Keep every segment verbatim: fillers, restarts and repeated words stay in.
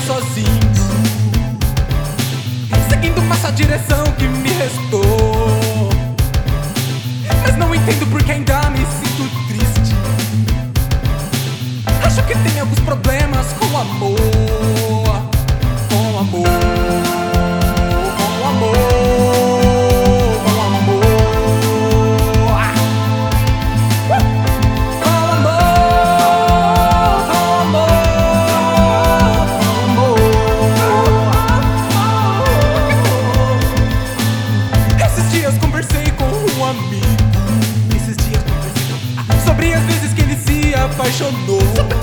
sozinho, seguindo uma só direção que me restou. Mas não entendo porque ainda me sinto triste. Acho que tem alguns problemas com o amor. Com o amor. Com o amor. Com o amor. Ah! Uh! Com o amor. Com o amor. Com o amor. Esses dias conversei com um amigo. Esses dias conversei com... ah, sobre as vezes que ele se apaixonou.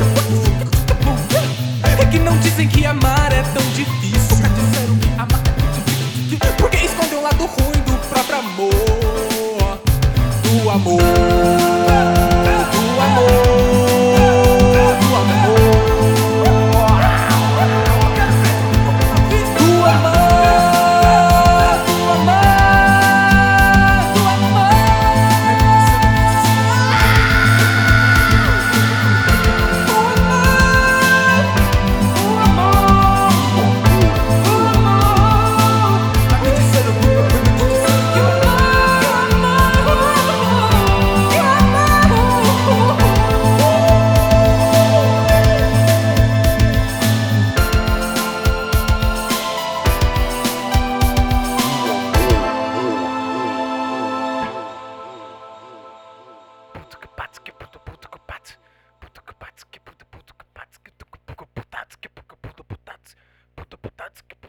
É que não dizem que amar é tão difícil. Disseram que amar é tão difícil. Porque escondeu o lado ruim do próprio amor. Do amor. Do amor. Do amor. Do amor. Do amor. Do amor. Puta que